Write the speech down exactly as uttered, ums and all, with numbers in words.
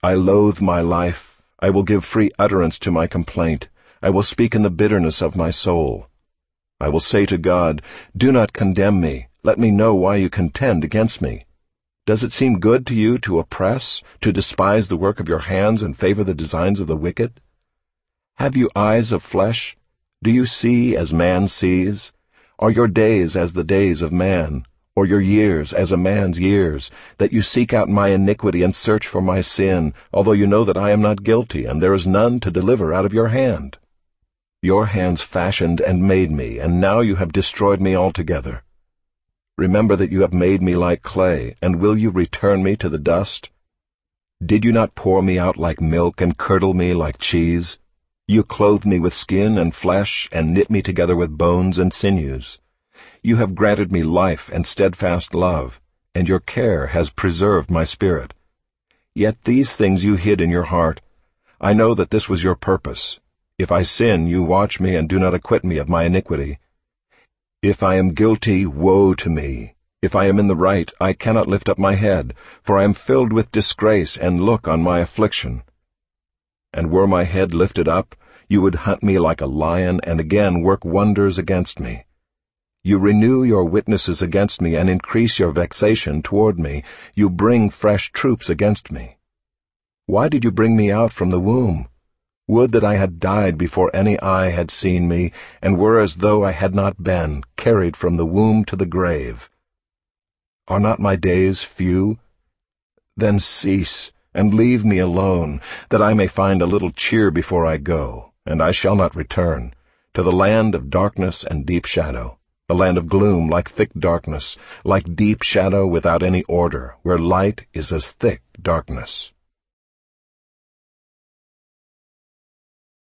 I loathe my life. I will give free utterance to my complaint. I will speak in the bitterness of my soul. I will say to God, do not condemn me. Let me know why you contend against me. Does it seem good to you to oppress, to despise the work of your hands and favor the designs of the wicked? Have you eyes of flesh? Do you see as man sees? Are your days as the days of man, or your years as a man's years, that you seek out my iniquity and search for my sin, although you know that I am not guilty, and there is none to deliver out of your hand? Your hands fashioned and made me, and now you have destroyed me altogether. Remember that you have made me like clay, and will you return me to the dust? Did you not pour me out like milk and curdle me like cheese? You clothed me with skin and flesh, and knit me together with bones and sinews. You have granted me life and steadfast love, and your care has preserved my spirit. Yet these things you hid in your heart. I know that this was your purpose. If I sin, you watch me and do not acquit me of my iniquity. If I am guilty, woe to me. If I am in the right, I cannot lift up my head, for I am filled with disgrace and look on my affliction. And were my head lifted up, you would hunt me like a lion and again work wonders against me. You renew your witnesses against me and increase your vexation toward me. You bring fresh troops against me. Why did you bring me out from the womb? Would that I had died before any eye had seen me, and were as though I had not been, carried from the womb to the grave. Are not my days few? Then cease, and leave me alone, that I may find a little cheer before I go, and I shall not return, to the land of darkness and deep shadow, the land of gloom like thick darkness, like deep shadow without any order, where light is as thick darkness.